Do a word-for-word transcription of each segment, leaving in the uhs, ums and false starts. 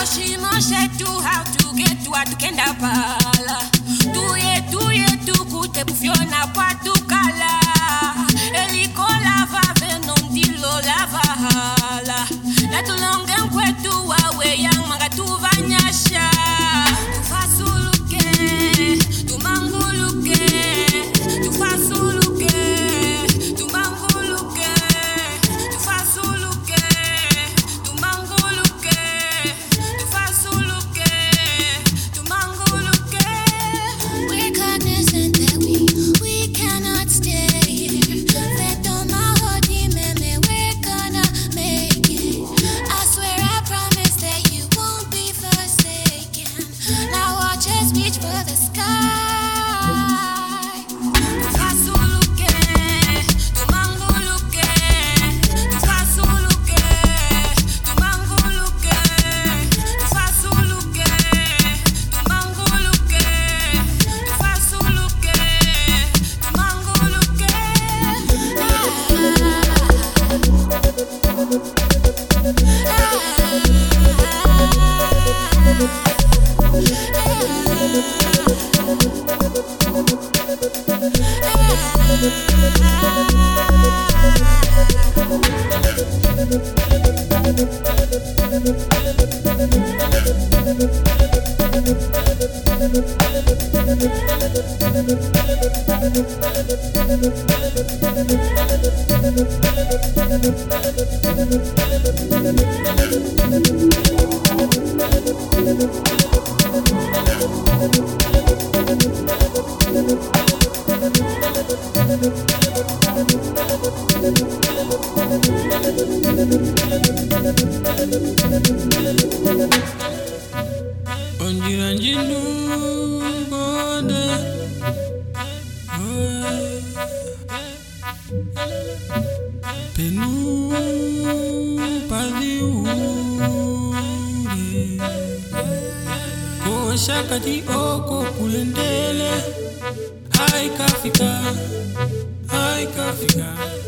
Oshimoshe tu how to get to atukenda pala. Tuye tuye tu kute bufiona patukala. Eliko lava venom dilo lava hala. La tulonge nkwetu wawe yang manga tu vanyasha. Tu fasuluke, tu manguluke, tu fasuluke, tu manguluke, tu fasuluke, tu manguluke, tu fasuluke, tu manguluke. We're cognizant that we we cannot stay here. That on my heart, remember we're gonna make it. I swear I promise that you won't be forsaken. Now watch us reach for the sky. Tu fasuluke, tu manguluke, tu fasuluke, tu manguluke, tu fasuluke, tu manguluke, tu fasuluke, tu manguluke. Onjiranjinu bode, penu padiure, ko shakati oko kulendele, hai kafika, hai kafika,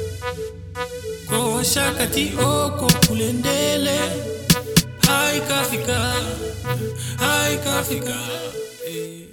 ko shakati oko kulendele, hai kafika. Ai kafika, eh.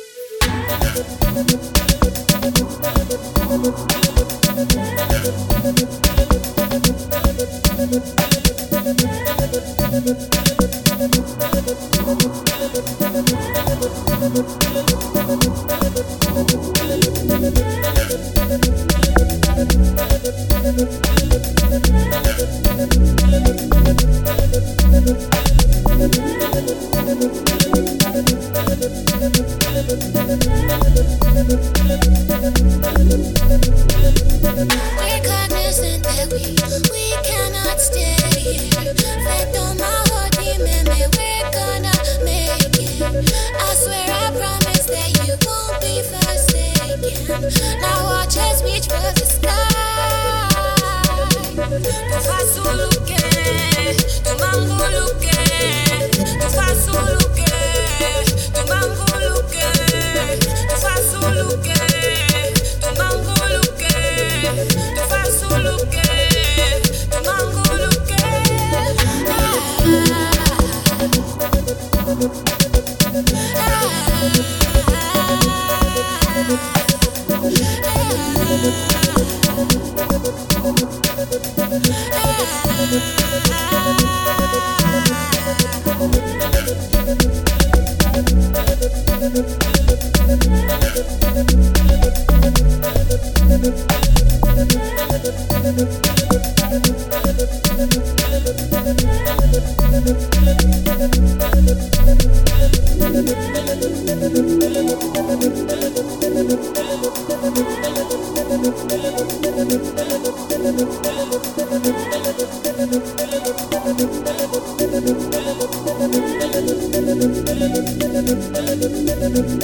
We're cognizant that we we cannot stay here. That on my heart, remember we're gonna make it. I swear I promise that you won't be forsaken. Now watch us reach for the sky. Tu fasuluke, tu manguluke, tu fasuluke, tu manguluke, tu fasuluke, tu manguluke, tu fasuluke, tu manguluke. We'll be right back.